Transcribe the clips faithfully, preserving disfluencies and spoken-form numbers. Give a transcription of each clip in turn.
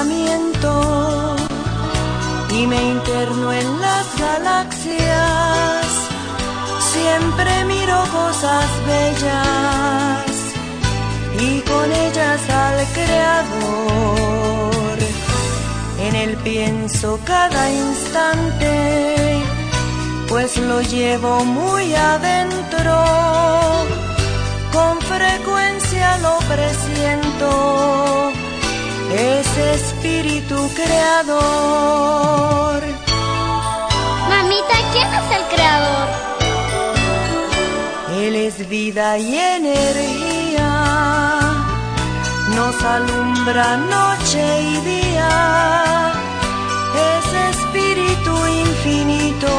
pensamiento y me interno en las galaxias. Siempre miro cosas bellas y con ellas al Creador. En él pienso cada instante, pues lo llevo muy adentro. Con frecuencia lo presiento, ese espíritu creador. Mamita, ¿quién es el creador? Él es vida y energía, nos alumbra noche y día, es espíritu infinito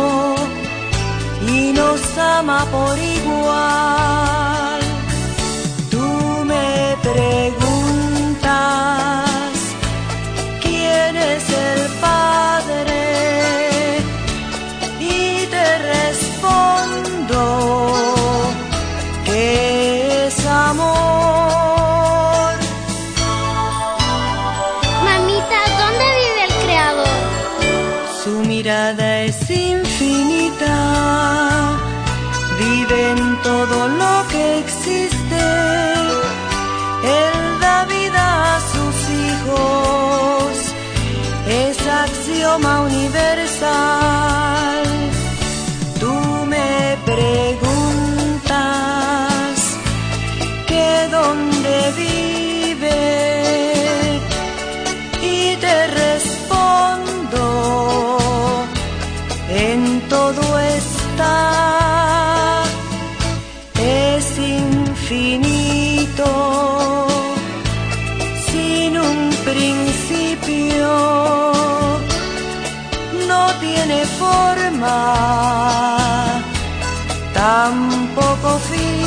y nos ama por igual. Tú me preguntas quién es el Padre y te respondo que es amor. Mamita, ¿dónde vive el Creador? Su mirada es infinita, vive en todo lo que existe. Él da vida a sus hijos, es axioma universal. Tú me preguntas que dónde vive y te respondo en todo está. Es infinito, sin un principio, no tiene forma, tampoco fin.